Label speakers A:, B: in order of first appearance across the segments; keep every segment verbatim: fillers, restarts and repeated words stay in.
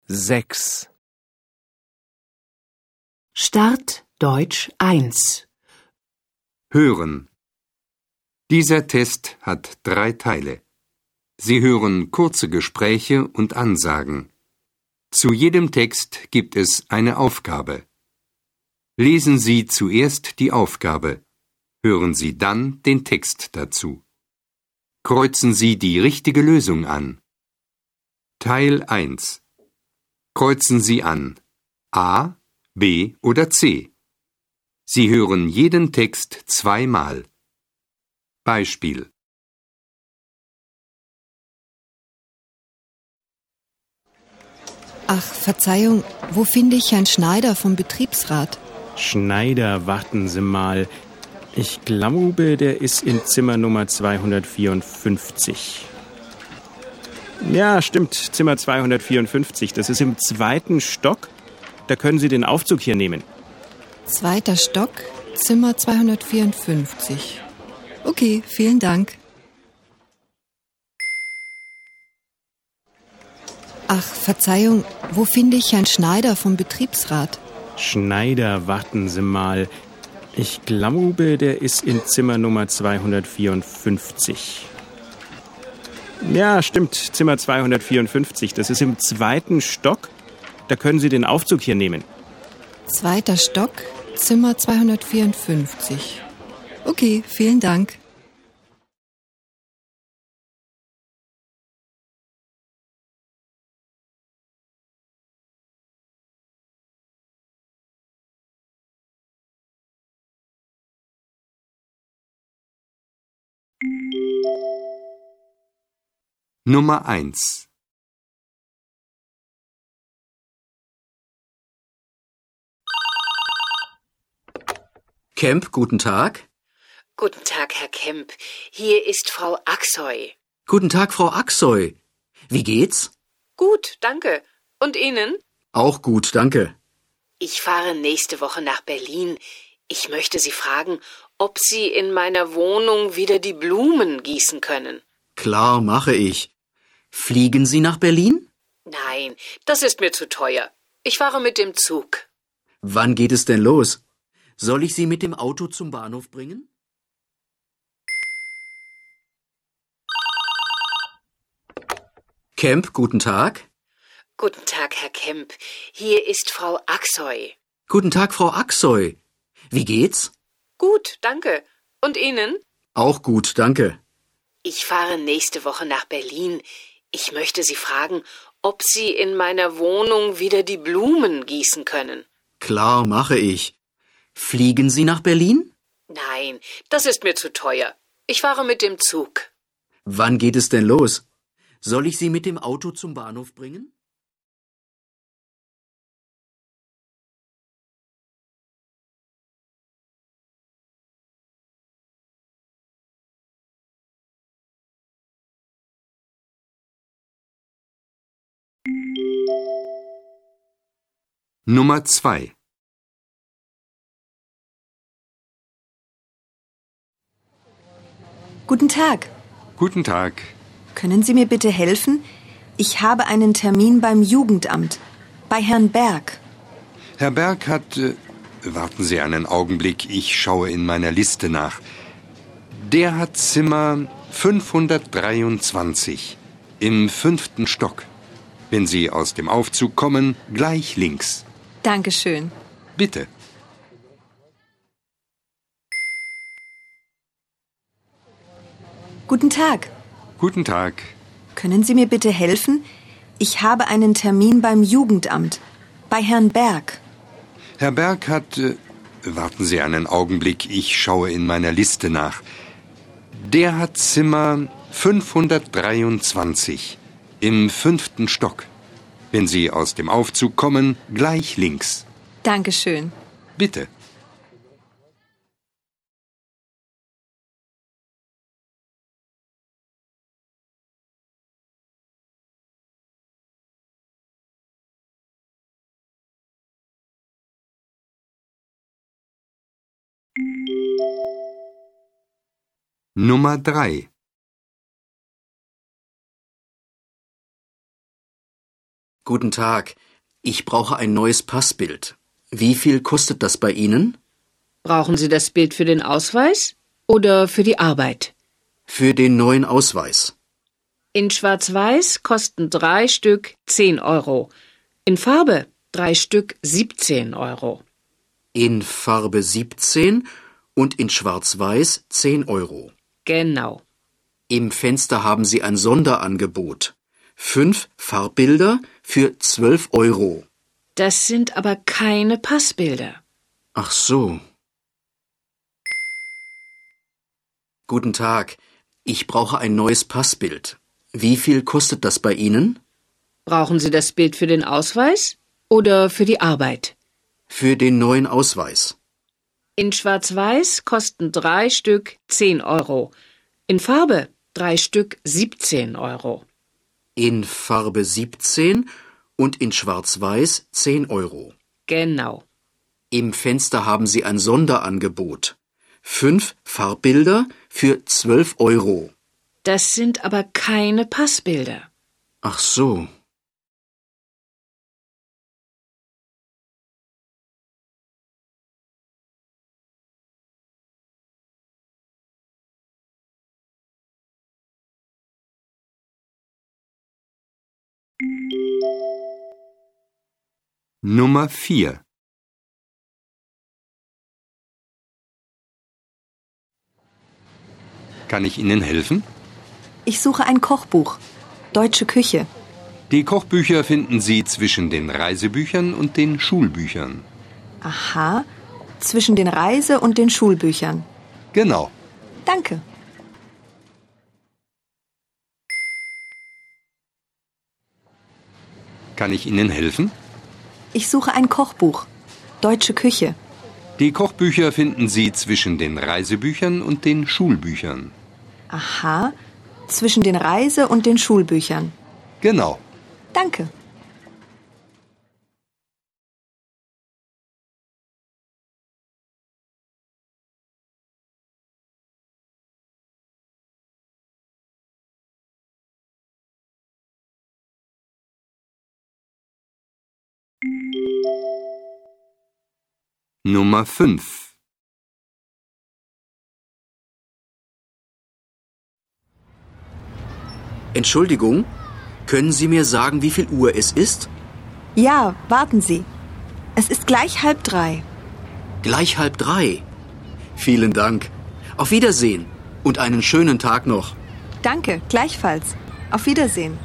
A: sechs.
B: Start Deutsch eins.
C: Hören. Dieser Test hat drei Teile. Sie hören kurze Gespräche und Ansagen. Zu jedem Text gibt es eine Aufgabe. Lesen Sie zuerst die Aufgabe. Hören Sie dann den Text dazu. Kreuzen Sie die richtige Lösung an. Teil eins. Kreuzen Sie an A, B oder C. Sie hören jeden Text zweimal. Beispiel.
D: Ach, Verzeihung, wo finde ich Herrn Schneider vom Betriebsrat?
A: Schneider, warten Sie mal. Ich glaube, der ist in Zimmer Nummer zweihundertvierundfünfzig. Ja, stimmt, Zimmer zweihundertvierundfünfzig. Das ist im zweiten Stock. Da können Sie den Aufzug hier nehmen.
D: Zweiter Stock, Zimmer zweihundertvierundfünfzig. Okay, vielen Dank. Ach, Verzeihung, wo finde ich Herrn Schneider vom Betriebsrat?
A: Schneider, warten Sie mal. Ich glaube, der ist in Zimmer Nummer zweihundertvierundfünfzig. Ja, stimmt, Zimmer zweihundertvierundfünfzig. Das ist im zweiten Stock. Da können Sie den Aufzug hier nehmen.
D: Zweiter Stock, Zimmer zweihundertvierundfünfzig. Okay, vielen Dank.
C: Nummer eins.
E: Kemp, guten Tag.
F: Guten Tag, Herr Kemp. Hier ist Frau Aksoy.
E: Guten Tag, Frau Aksoy. Wie geht's?
F: Gut, danke. Und Ihnen?
E: Auch gut, danke.
F: Ich fahre nächste Woche nach Berlin. Ich möchte Sie fragen, ob Sie in meiner Wohnung wieder die Blumen gießen können.
E: Klar, mache ich. Fliegen Sie nach Berlin?
F: Nein, das ist mir zu teuer. Ich fahre mit dem Zug.
E: Wann geht es denn los? Soll ich Sie mit dem Auto zum Bahnhof bringen? Kemp, guten Tag.
F: Guten Tag, Herr Kemp. Hier ist Frau Aksoy.
E: Guten Tag, Frau Aksoy. Wie geht's?
F: Gut, danke. Und Ihnen?
E: Auch gut, danke.
F: Ich fahre nächste Woche nach Berlin. Ich möchte Sie fragen, ob Sie in meiner Wohnung wieder die Blumen gießen können.
E: Klar, mache ich. Fliegen Sie nach Berlin?
F: Nein, das ist mir zu teuer. Ich fahre mit dem Zug.
E: Wann geht es denn los? Soll ich Sie mit dem Auto zum Bahnhof bringen?
C: Nummer zwei.
G: Guten Tag.
C: Guten Tag.
G: Können Sie mir bitte helfen? Ich habe einen Termin beim Jugendamt. Bei Herrn Berg.
C: Herr Berg hat... Äh, warten Sie einen Augenblick, ich schaue in meiner Liste nach. Der hat Zimmer fünfhundertdreiundzwanzig im fünften Stock. Wenn Sie aus dem Aufzug kommen, gleich links.
G: Dankeschön.
C: Bitte.
G: Guten Tag.
C: Guten Tag.
G: Können Sie mir bitte helfen? Ich habe einen Termin beim Jugendamt. Bei Herrn Berg.
C: Herr Berg hat... Äh, warten Sie einen Augenblick, ich schaue in meiner Liste nach. Der hat Zimmer fünfhundertdreiundzwanzig im fünften Stock. Wenn Sie aus dem Aufzug kommen, gleich links.
G: Dankeschön.
C: Bitte. Nummer drei.
E: Guten Tag. Ich brauche ein neues Passbild. Wie viel kostet das bei Ihnen?
F: Brauchen Sie das Bild für den Ausweis oder für die Arbeit?
E: Für den neuen Ausweis.
F: In Schwarz-Weiß kosten drei Stück zehn Euro. In Farbe drei Stück siebzehn Euro.
E: In Farbe siebzehn und in Schwarz-Weiß zehn Euro.
F: Genau.
E: Im Fenster haben Sie ein Sonderangebot. Fünf Farbbilder für zwölf Euro.
F: Das sind aber keine Passbilder.
E: Ach so. Guten Tag. Ich brauche ein neues Passbild. Wie viel kostet das bei Ihnen?
F: Brauchen Sie das Bild für den Ausweis oder für die Arbeit?
E: Für den neuen Ausweis.
F: In Schwarz-Weiß kosten drei Stück zehn Euro. In Farbe drei Stück siebzehn Euro.
E: In Farbe siebzehn und in Schwarz-Weiß zehn Euro.
F: Genau.
E: Im Fenster haben Sie ein Sonderangebot. Fünf Farbbilder für zwölf Euro.
F: Das sind aber keine Passbilder.
E: Ach so.
C: Nummer vier. Kann ich Ihnen helfen?
G: Ich suche ein Kochbuch. Deutsche Küche.
C: Die Kochbücher finden Sie zwischen den Reisebüchern und den Schulbüchern.
G: Aha. Zwischen den Reise- und den Schulbüchern.
C: Genau.
G: Danke.
C: Kann ich Ihnen helfen?
G: Ich suche ein Kochbuch. Deutsche Küche.
C: Die Kochbücher finden Sie zwischen den Reisebüchern und den Schulbüchern.
G: Aha. Zwischen den Reise- und den Schulbüchern.
C: Genau.
G: Danke.
C: Nummer fünf.
E: Entschuldigung, können Sie mir sagen, wie viel Uhr es ist?
G: Ja, warten Sie. Es ist gleich halb drei.
E: Gleich halb drei. Vielen Dank. Auf Wiedersehen und einen schönen Tag noch.
G: Danke, gleichfalls. Auf Wiedersehen.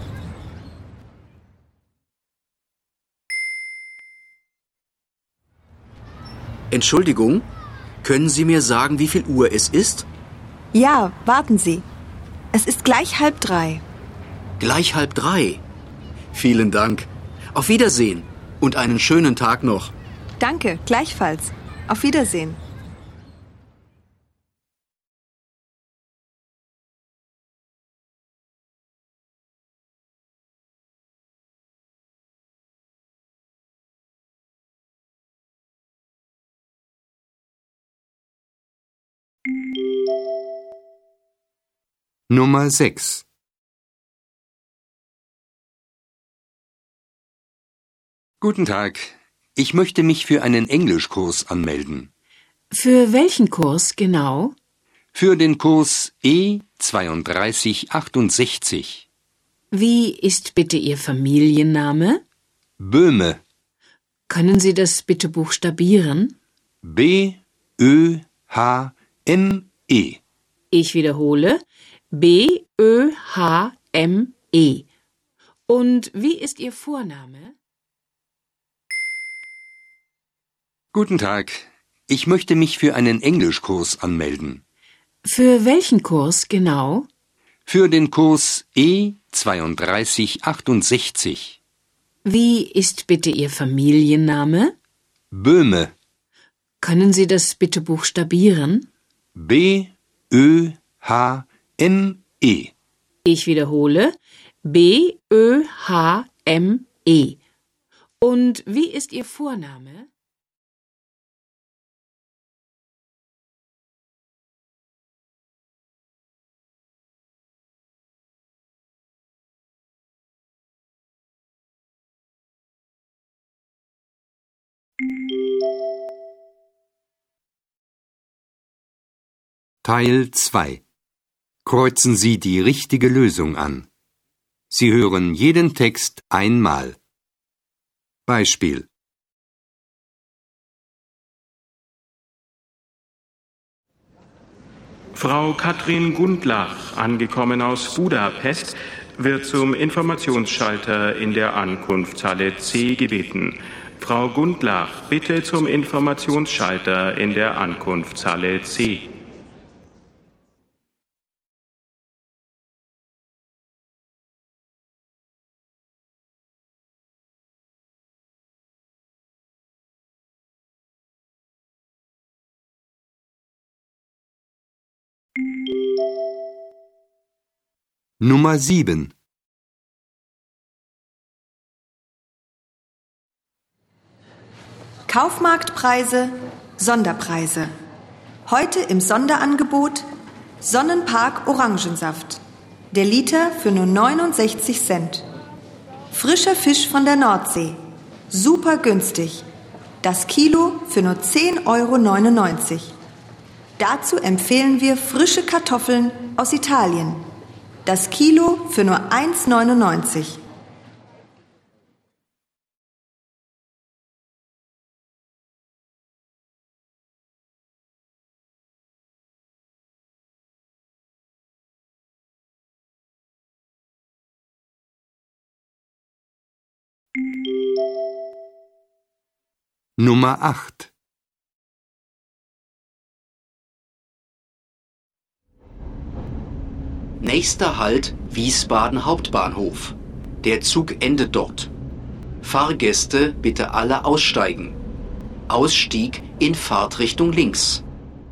E: Entschuldigung, können Sie mir sagen, wie viel Uhr es ist?
G: Ja, warten Sie. Es ist gleich halb drei.
E: Gleich halb drei. Vielen Dank. Auf Wiedersehen und einen schönen Tag noch.
G: Danke, gleichfalls. Auf Wiedersehen.
C: Nummer sechs. Guten Tag. Ich möchte mich für einen Englischkurs anmelden.
F: Für welchen Kurs genau?
C: Für den Kurs E zweiunddreißig achtundsechzig.
F: Wie ist bitte Ihr Familienname?
C: Böhme.
F: Können Sie das bitte buchstabieren?
C: B Ö H M E.
F: Ich wiederhole. B Ö H M E. Und wie ist Ihr Vorname?
C: Guten Tag. Ich möchte mich für einen Englischkurs anmelden.
F: Für welchen Kurs genau?
C: Für den Kurs E zweiunddreißig achtundsechzig.
F: Wie ist bitte Ihr Familienname?
C: Böhme.
F: Können Sie das bitte buchstabieren?
C: B Ö H M E.
F: Ich wiederhole. B Ö H M E. Und wie ist Ihr Vorname?
C: Teil zwei. Kreuzen Sie die richtige Lösung an. Sie hören jeden Text einmal. Beispiel:
A: Frau Katrin Gundlach, angekommen aus Budapest, wird zum Informationsschalter in der Ankunftshalle C gebeten. Frau Gundlach, bitte zum Informationsschalter in der Ankunftshalle C.
C: Nummer sieben.
G: Kaufmarktpreise, Sonderpreise. Heute im Sonderangebot Sonnenpark Orangensaft. Der Liter für nur neunundsechzig Cent. Frischer Fisch von der Nordsee. Super günstig. Das Kilo für nur zehn Euro neunundneunzig. Dazu empfehlen wir frische Kartoffeln aus Italien. Das Kilo für nur eins neunundneunzig.
C: Nummer acht.
E: Nächster Halt Wiesbaden Hauptbahnhof. Der Zug endet dort. Fahrgäste bitte alle aussteigen. Ausstieg in Fahrtrichtung links.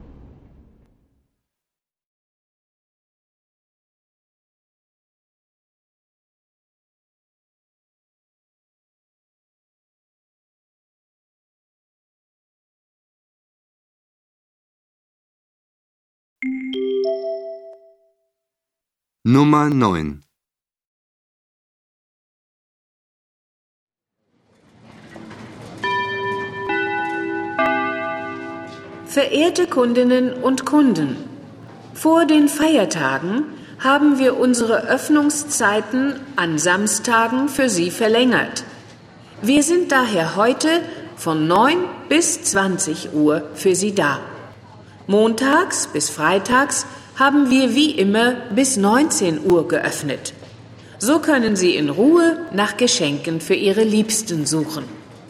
C: Nummer neun.
F: Verehrte Kundinnen und Kunden, vor den Feiertagen haben wir unsere Öffnungszeiten an Samstagen für Sie verlängert. Wir sind daher heute von neun bis zwanzig Uhr für Sie da. Montags bis freitags haben wir wie immer bis neunzehn Uhr geöffnet. So können Sie in Ruhe nach Geschenken für Ihre Liebsten suchen.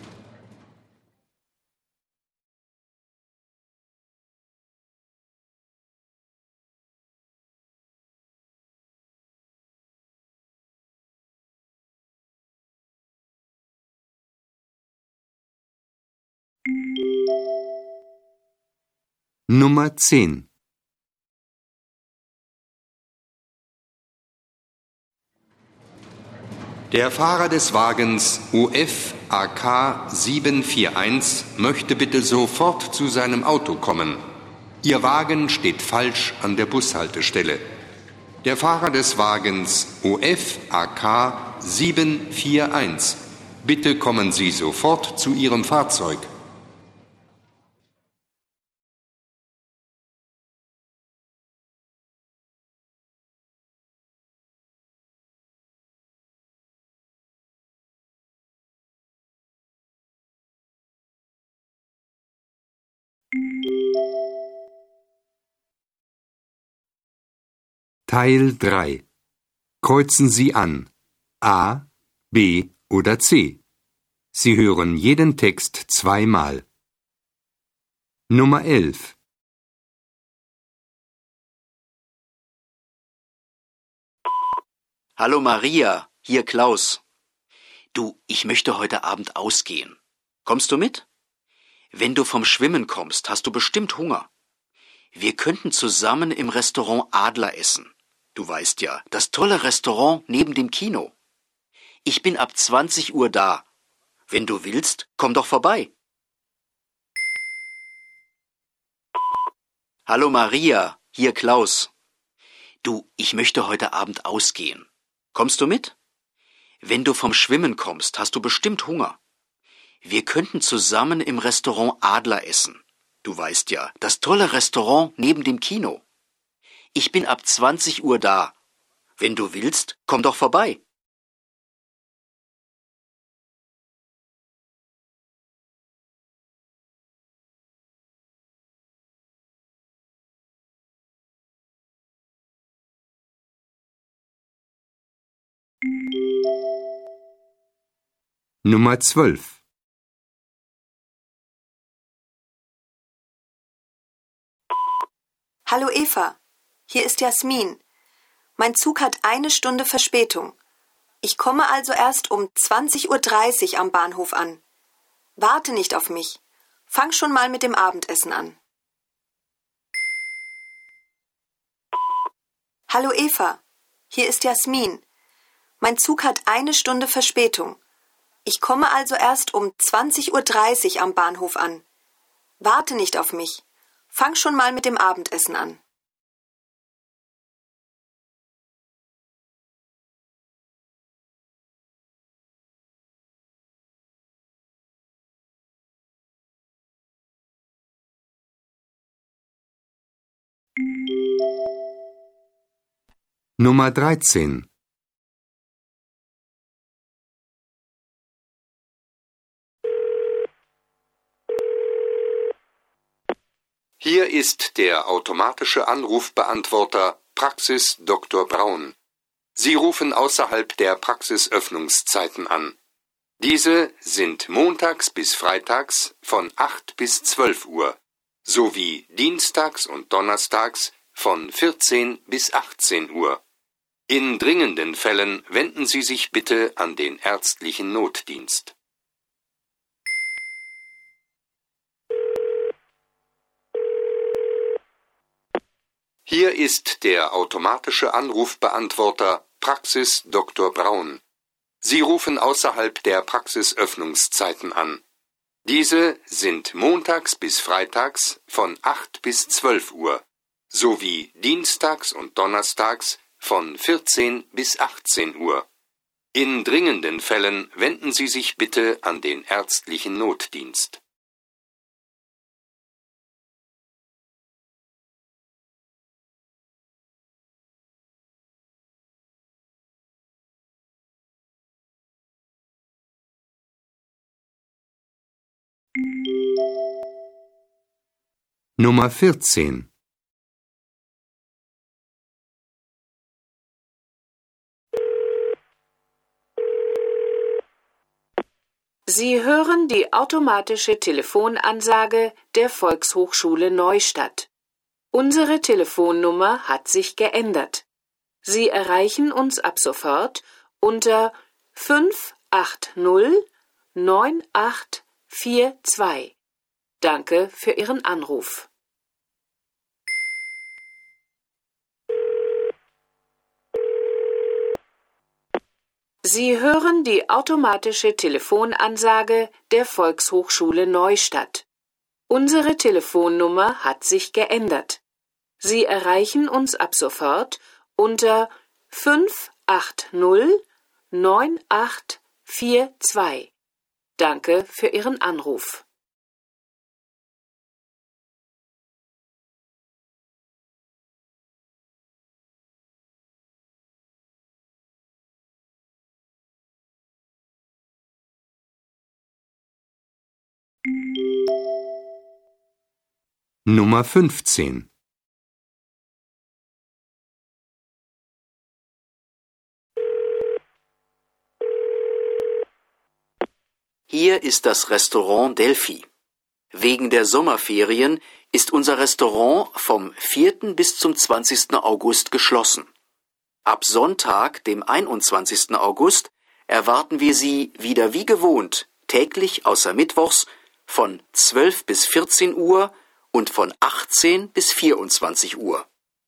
C: Nummer zehn. Der Fahrer des Wagens U F A K sieben vier eins möchte bitte sofort zu seinem Auto kommen. Ihr Wagen steht falsch an der Bushaltestelle. Der Fahrer des Wagens U F A K sieben vier eins, bitte kommen Sie sofort zu Ihrem Fahrzeug. Teil drei. Kreuzen Sie an A, B oder C. Sie hören jeden Text zweimal. Nummer elf.
E: Hallo Maria, hier Klaus. Du, ich möchte heute Abend ausgehen. Kommst du mit? Wenn du vom Schwimmen kommst, hast du bestimmt Hunger. Wir könnten zusammen im Restaurant Adler essen. Du weißt ja, das tolle Restaurant neben dem Kino. Ich bin ab zwanzig Uhr da. Wenn du willst, komm doch vorbei. Hallo Maria, hier Klaus. Du, ich möchte heute Abend ausgehen. Kommst du mit? Wenn du vom Schwimmen kommst, hast du bestimmt Hunger. Wir könnten zusammen im Restaurant Adler essen. Du weißt ja, das tolle Restaurant neben dem Kino. Ich bin ab zwanzig Uhr da. Wenn du willst, komm doch vorbei.
C: Nummer zwölf.
G: Hallo Eva, hier ist Jasmin. Mein Zug hat eine Stunde Verspätung. Ich komme also erst um zwanzig Uhr dreißig am Bahnhof an. Warte nicht auf mich. Fang schon mal mit dem Abendessen an. Hallo Eva, hier ist Jasmin. Mein Zug hat eine Stunde Verspätung. Ich komme also erst um zwanzig Uhr dreißig am Bahnhof an. Warte nicht auf mich. Fang schon mal mit dem Abendessen an.
C: Nummer dreizehn. Hier ist der automatische Anrufbeantworter Praxis Doktor Braun. Sie rufen außerhalb der Praxisöffnungszeiten an. Diese sind montags bis freitags von acht bis zwölf Uhr sowie dienstags und donnerstags von vierzehn bis achtzehn Uhr. In dringenden Fällen wenden Sie sich bitte an den ärztlichen Notdienst. Hier ist der automatische Anrufbeantworter Praxis Doktor Braun. Sie rufen außerhalb der Praxisöffnungszeiten an. Diese sind montags bis freitags von acht bis zwölf Uhr sowie dienstags und donnerstags von vierzehn bis achtzehn Uhr. In dringenden Fällen wenden Sie sich bitte an den ärztlichen Notdienst. Nummer vierzehn.
F: Sie hören die automatische Telefonansage der Volkshochschule Neustadt. Unsere Telefonnummer hat sich geändert. Sie erreichen uns ab sofort unter fünf acht null neun acht vier zwei. Danke für Ihren Anruf. Sie hören die automatische Telefonansage der Volkshochschule Neustadt. Unsere Telefonnummer hat sich geändert. Sie erreichen uns ab sofort unter fünf acht null neun acht vier zwei. Danke für Ihren Anruf.
C: Nummer fünfzehn.
E: Hier ist das Restaurant Delphi. Wegen der Sommerferien ist unser Restaurant vom vierten bis zum zwanzigsten August geschlossen. Ab Sonntag, dem einundzwanzigsten August, erwarten wir Sie wieder wie gewohnt, täglich außer Mittwochs, von zwölf bis vierzehn Uhr und von achtzehn bis vierundzwanzig Uhr.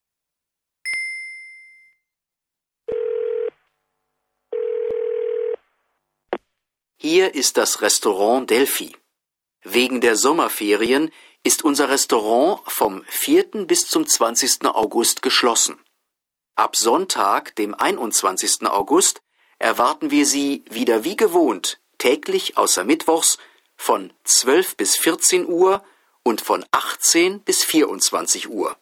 E: Hier ist das Restaurant Delphi. Wegen der Sommerferien ist unser Restaurant vom vierten bis zum zwanzigsten August geschlossen. Ab Sonntag, dem einundzwanzigsten August, erwarten wir Sie wieder wie gewohnt, täglich außer Mittwochs, von zwölf bis vierzehn Uhr und von achtzehn bis vierundzwanzig Uhr.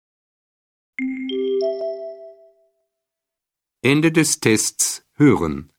C: Ende des Tests hören.